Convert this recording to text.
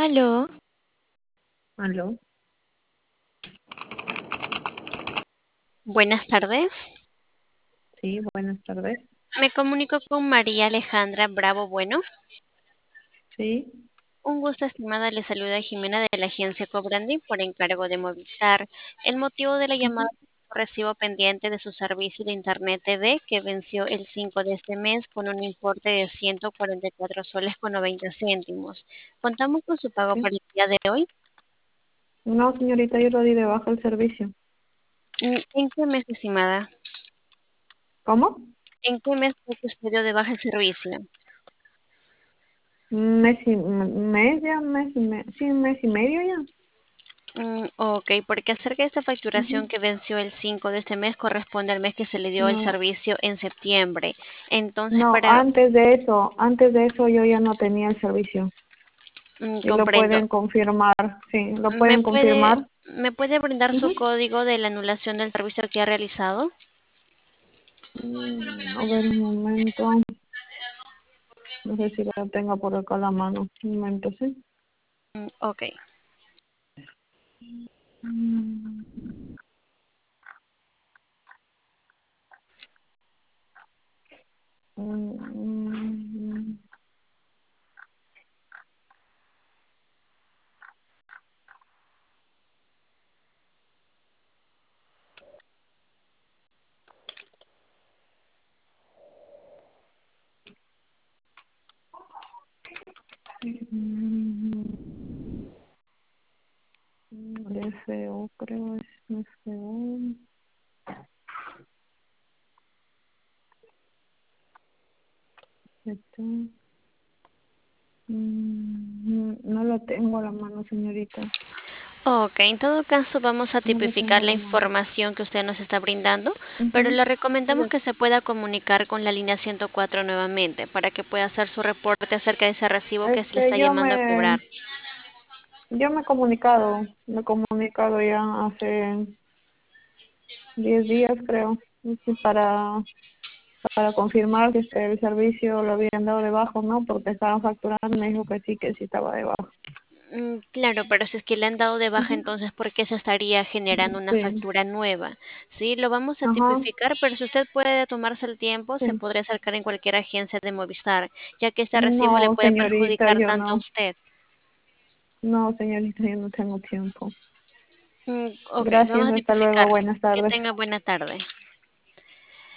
Aló, Aló, buenas tardes. sí, buenas tardes. Me comunico con María Alejandra Bravo Bueno. Sí, Un gusto, estimada. Le saluda Jimena de la agencia Cobrandi por encargo de Movistar. El motivo de la llamada ujú, es un recibo pendiente de su servicio de Internet TV que venció el 5 de este mes con un importe de 144 soles con 90 céntimos. ¿Contamos con su pago sí. para el día de hoy? No, señorita, yo lo di de baja el servicio. ¿En qué mes, estimada? ¿Cómo? ¿En qué mes fue que usted dio de baja el servicio? Sí, un mes y medio ya. Ok, porque acerca de esta Ujú. facturación que venció el 5 de este mes corresponde al mes que se le dio el No, servicio en septiembre. Entonces, no, para antes de eso yo ya no tenía el servicio. Y lo comprendo, pueden confirmar, sí, lo ¿me pueden puede, confirmar. me puede brindar su Ujú. código de la anulación del servicio que ha realizado? A ver, un momento. No sé si lo tengo por acá a la mano. Un momento, sí. Ok. Mm, mm, mm. DFO, creo es DFO. Esto. No lo tengo a la mano, señorita. Ok, en todo caso vamos a No lo tipificar tengo a la la mano. información que usted nos está brindando, pero Ujú. le recomendamos Diga. que se pueda comunicar con la línea 104 nuevamente para que pueda hacer su reporte acerca de ese recibo que se le Este, está llamando a cobrar. yo me he comunicado ya hace 10 días, creo, sí, para confirmar que el servicio lo habían dado de bajo, ¿no? Porque estaban facturando y me dijo que sí estaba de bajo. Claro, pero si es que le han dado de baja, Ujú. entonces, ¿por qué se estaría generando una Sí, factura nueva? Sí, lo vamos a ajá, tipificar, pero si usted puede tomarse el tiempo, se sí. podría acercar en cualquier agencia de Movistar, ya que este recibo le No, puede señorita, perjudicar yo tanto a no. usted. No, señorita, yo no tengo tiempo. Ok, vamos Gracias, a hasta luego, tipificar. buenas Que tardes. tenga buena tarde.